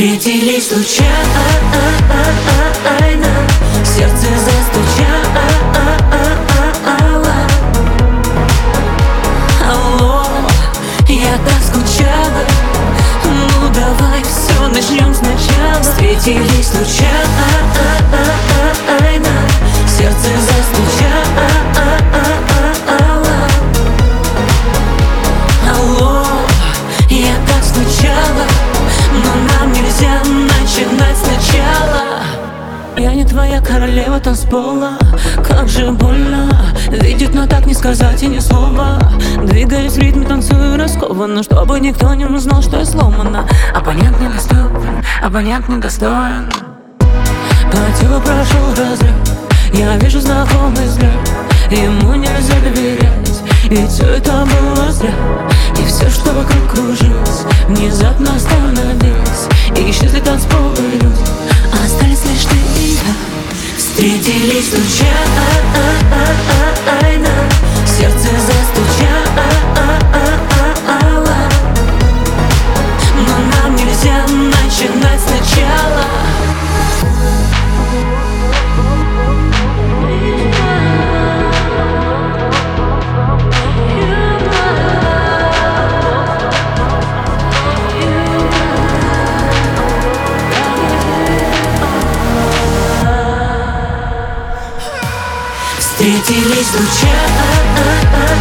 Встретились случайно, сердце застучало. Алло, я так скучала. Ну давай все начнем сначала. Встретились случайно, сердце застучало. Алло, я так скучала. Но нам нельзя начинать сначала. Я не твоя королева танцпола. Как же больно видеть, но так не сказать и ни слова. Двигаюсь в ритме, танцую раскованно, чтобы никто не узнал, что я сломана. Абонент недоступен, абонент недостоин. По телу прошел разрыв, я вижу знакомый взгляд. Ему нельзя доверять, ведь все это было зря. И все, что вокруг кружилось, внезапно остановилось. И исчезли танцполы люди, остались лишь ты и я. Встретились случайно, сердце застучало. Но нам нельзя начинать сначала. Встретились случайно.